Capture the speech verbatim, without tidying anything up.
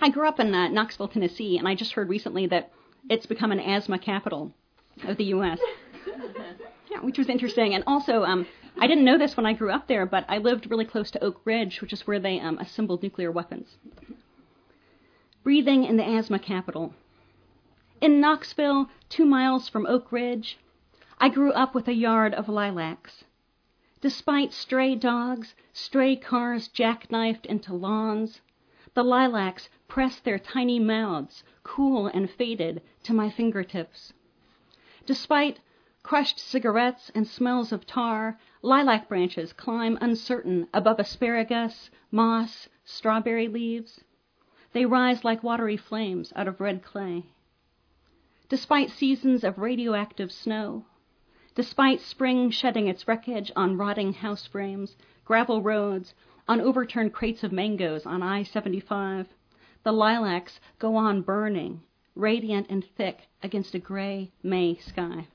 I grew up in uh, Knoxville, Tennessee, and I just heard recently that it's become an asthma capital of the U S Yeah, which was interesting. And also, um, I didn't know this when I grew up there, but I lived really close to Oak Ridge, which is where they um, assembled nuclear weapons. Breathing in the asthma capital. In Knoxville, two miles from Oak Ridge, I grew up with a yard of lilacs. Despite stray dogs, stray cars jackknifed into lawns, the lilacs pressed their tiny mouths, cool and faded, to my fingertips. Despite crushed cigarettes and smells of tar, lilac branches climb uncertain above asparagus, moss, strawberry leaves. They rise like watery flames out of red clay. Despite seasons of radioactive snow, despite spring shedding its wreckage on rotting house frames, gravel roads, on overturned crates of mangoes on I seventy-five, the lilacs go on burning, radiant and thick against a gray May sky.